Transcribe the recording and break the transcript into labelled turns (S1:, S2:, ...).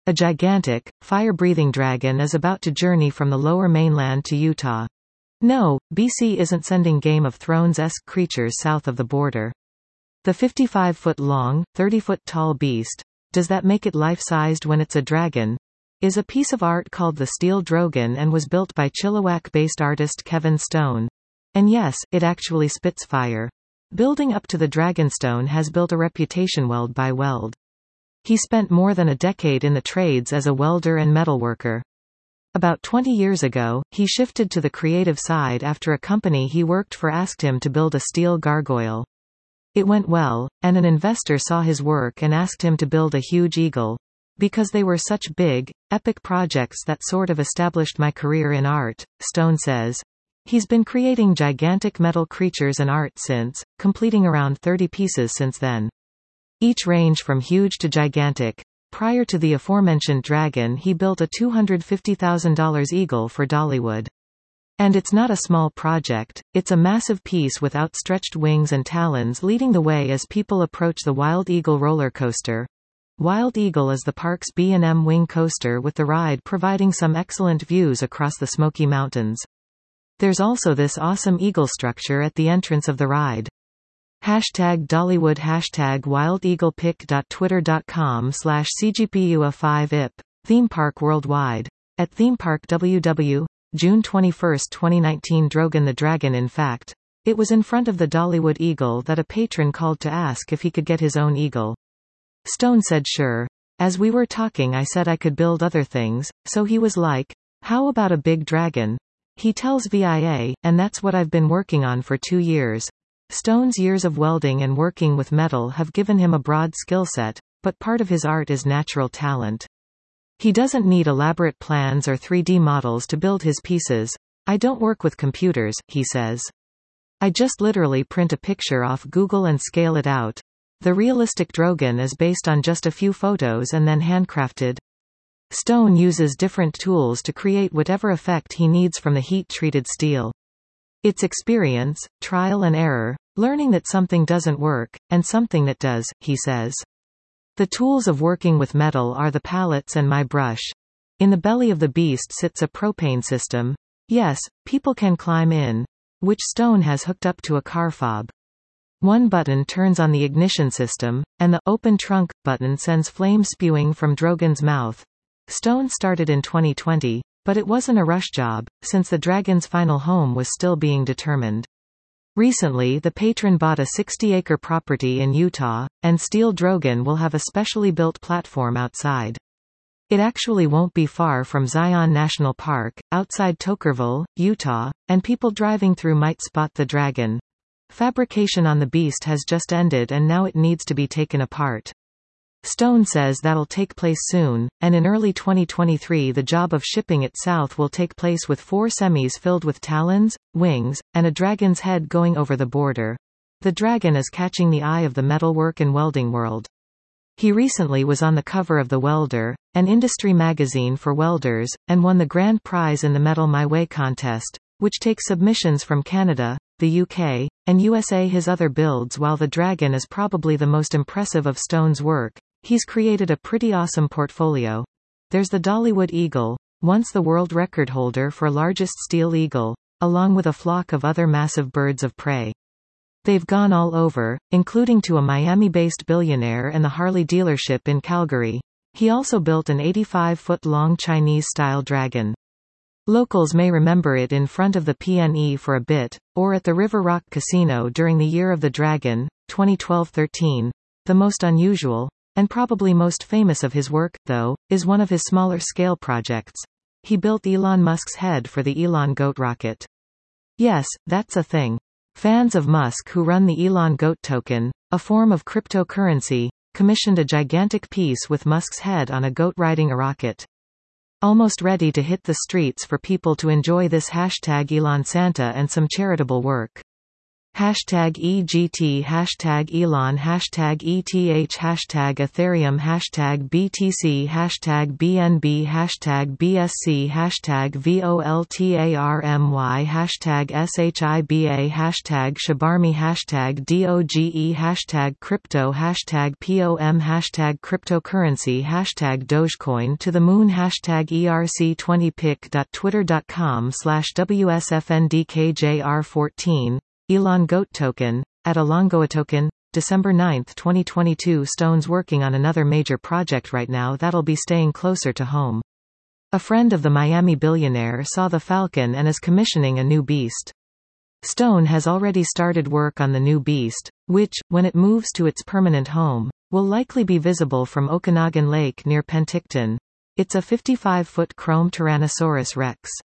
S1: A gigantic, fire-breathing dragon is about to journey from the lower mainland to Utah. No, BC isn't sending Game of Thrones-esque creatures south of the border. The 55-foot-long, 30-foot-tall beast, does that make it life-sized when it's a dragon, is a piece of art called the Steel Drogon and was built by Chilliwack-based artist Kevin Stone. And yes, it actually spits fire. Building up to the Dragonstone has built a reputation weld by weld. He spent more than a decade in the trades as a welder and metalworker. About 20 years ago, he shifted to the creative side after a company he worked for asked him to build a steel gargoyle. It went well, and an investor saw his work and asked him to build a huge eagle. Because they were such big, epic projects that sort of established my career in art, Stone says. He's been creating gigantic metal creatures and art since, completing around 30 pieces since then. Each range from huge to gigantic. Prior to the aforementioned dragon, he built a $250,000 eagle for Dollywood. And it's not a small project, it's a massive piece with outstretched wings and talons leading the way as people approach the Wild Eagle roller coaster. Wild Eagle is the park's B&M wing coaster with the ride providing some excellent views across the Smoky Mountains. There's also this awesome eagle structure at the entrance of the ride. #Dollywood #wild-eagle-pic.twitter.com/cgpua5ip. Theme Park Worldwide. At Theme Park WW, June 21, 2019. Drogon the Dragon. In fact, it was in front of the Dollywood Eagle that a patron called to ask if he could get his own eagle. Stone said sure. As we were talking I said I could build other things, so he was like, how about a big dragon? He tells VIA, and that's what I've been working on for 2 years. Stone's years of welding and working with metal have given him a broad skill set, but part of his art is natural talent. He doesn't need elaborate plans or 3D models to build his pieces. I don't work with computers, he says. I just literally print a picture off Google and scale it out. The realistic Drogon is based on just a few photos and then handcrafted. Stone uses different tools to create whatever effect he needs from the heat-treated steel. It's experience, trial and error, learning that something doesn't work, and something that does, he says. The tools of working with metal are the pallets and my brush. In the belly of the beast sits a propane system. Yes, people can climb in. Which Stone has hooked up to a car fob. One button turns on the ignition system, and the open trunk button sends flame spewing from Drogon's mouth. Stone started in 2020, but it wasn't a rush job, since the dragon's final home was still being determined. Recently the patron bought a 60-acre property in Utah, and Steel Drogon will have a specially built platform outside. It actually won't be far from Zion National Park, outside Tokerville, Utah, and people driving through might spot the dragon. Fabrication on the beast has just ended and now it needs to be taken apart. Stone says that'll take place soon, and in early 2023 the job of shipping it south will take place with 4 semis filled with talons, wings, and a dragon's head going over the border. The dragon is catching the eye of the metalwork and welding world. He recently was on the cover of The Welder, an industry magazine for welders, and won the grand prize in the Metal My Way contest, which takes submissions from Canada, the UK, and USA. His other builds, while the dragon is probably the most impressive of Stone's work, he's created a pretty awesome portfolio. There's the Dollywood Eagle, once the world record holder for largest steel eagle, along with a flock of other massive birds of prey. They've gone all over, including to a Miami-based billionaire and the Harley dealership in Calgary. He also built an 85-foot-long Chinese-style dragon. Locals may remember it in front of the PNE for a bit, or at the River Rock Casino during the Year of the Dragon, 2012-13. The most unusual, and probably most famous of his work, though, is one of his smaller-scale projects. He built Elon Musk's head for the Elon Goat rocket. Yes, that's a thing. Fans of Musk who run the Elon Goat token, a form of cryptocurrency, commissioned a gigantic piece with Musk's head on a goat riding a rocket. Almost ready to hit the streets for people to enjoy this #Elon Santa and some charitable work. Hashtag EGT, hashtag Elon, hashtag ETH, hashtag Ethereum, hashtag BTC, hashtag BNB, hashtag BSC, hashtag VOLTARMY, hashtag SHIBA, hashtag Shabarmi, hashtag DOGE, hashtag crypto, hashtag POM, hashtag cryptocurrency, hashtag Dogecoin to the moon, hashtag ERC20pic.twitter.com/WSFNDKJR14 Elon Goat Token, at Elongoa Token, December 9, 2022. Stone's working on another major project right now that'll be staying closer to home. A friend of the Miami billionaire saw the Falcon and is commissioning a new beast. Stone has already started work on the new beast, which, when it moves to its permanent home, will likely be visible from Okanagan Lake near Penticton. It's a 55-foot chrome Tyrannosaurus rex.